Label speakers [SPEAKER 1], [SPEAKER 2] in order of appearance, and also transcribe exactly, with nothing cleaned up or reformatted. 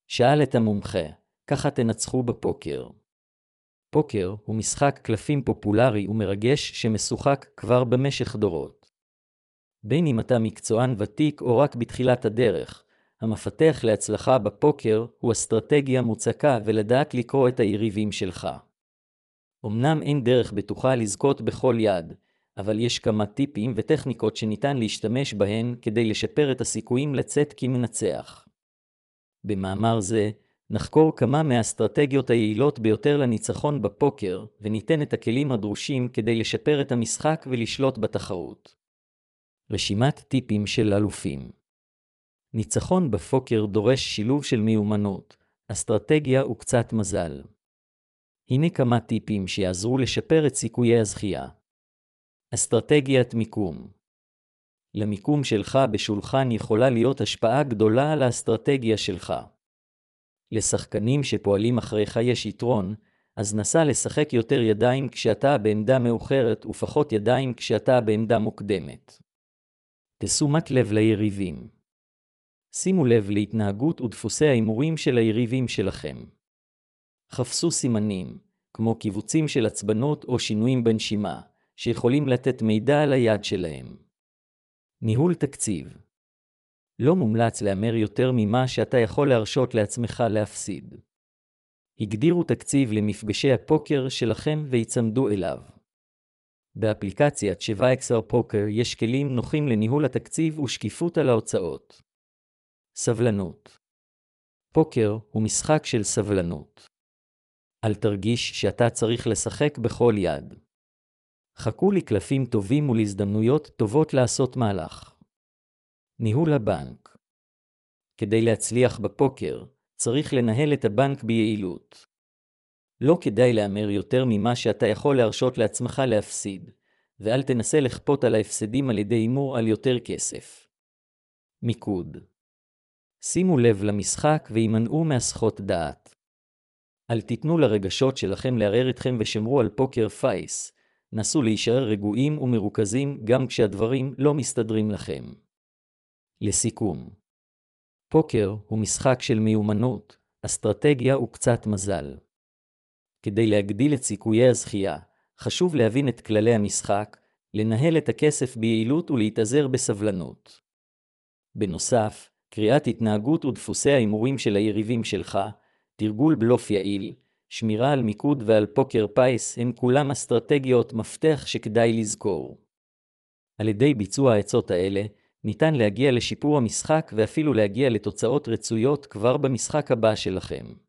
[SPEAKER 1] שאל את המומחה, ככה תנצחו בפוקר. פוקר הוא משחק קלפים פופולרי ומרגש שמשוחק כבר במשך דורות. בין אם אתה מקצוען ותיק או רק בתחילת הדרך, המפתח להצלחה בפוקר הוא אסטרטגיה מוצקה ולדעת לקרוא את היריבים שלך. אמנם אין דרך בטוחה לזכות בכל יד, אבל יש כמה טיפים וטכניקות שניתן להשתמש בהן כדי לשפר את הסיכויים לצאת כמנצח. במאמר זה, נחקור כמה מהאסטרטגיות היעילות ביותר לניצחון בפוקר, וניתן את הכלים הדרושים כדי לשפר את המשחק ולשלוט בתחרות. רשימת טיפים של אלופים. ניצחון בפוקר דורש שילוב של מיומנות, אסטרטגיה וקצת מזל. הנה כמה טיפים שיעזרו לשפר את סיכויי הזכייה. אסטרטגיית מיקום. למיקום שלך בשולחן יכולה להיות השפעה גדולה על האסטרטגיה שלך. לשחקנים שפועלים אחריך יש יתרון, אז נסה לשחק יותר ידיים כשאתה בעמדה מאוחרת ופחות ידיים כשאתה בעמדה מוקדמת. תשומת לב ליריבים. שימו לב להתנהגות ודפוסי ההימורים של היריבים שלכם. חפשו סימנים, כמו קיבוצים של עצבנות או שינויים בנשימה, שיכולים לתת מידע על היד שלהם. ניהול תקציב. לא מומלץ לאמר יותר ממה שאתה יכול להרשות לעצמך להפסיד. הגדירו תקציב למפגשי הפוקר שלכם ויצמדו אליו. באפליקציית שבע אקס פוקר יש כלים נוחים לניהול התקציב ושקיפות על ההוצאות. סבלנות. פוקר הוא משחק של סבלנות. אל תרגיש שאתה צריך לשחק בכל יד. חכו לקלפים טובים ולהזדמנויות טובות לעשות מהלך. ניהול הבנק. כדי להצליח בפוקר, צריך לנהל את הבנק ביעילות. לא כדאי לאמר יותר ממה שאתה יכול להרשות לעצמך להפסיד, ואל תנסה לכפות על ההפסדים על ידי הימור על יותר כסף. מיקוד. שימו לב למשחק והימנעו מהסחות דעת. אל תיתנו לרגשות שלכם לערער אתכם ושמרו על פוקר פייס. נסו להישאר רגועים ומרוכזים גם כשהדברים לא מסתדרים לכם. לסיכום. פוקר הוא משחק של מיומנות, אסטרטגיה וקצת מזל. כדי להגדיל את סיכויי הזכייה, חשוב להבין את כללי המשחק, לנהל את הכסף ביעילות ולהתאזר בסבלנות. בנוסף, קריאת התנהגות ודפוסי ההימורים של היריבים שלך, תרגול בלוף יעיל, שמירה על מיקוד ועל פוקר פייס הם כולם אסטרטגיות מפתח שכדאי לזכור. על ידי ביצוע העצות האלה, ניתן להגיע לשיפור המשחק ואפילו להגיע לתוצאות רצויות כבר במשחק הבא שלכם.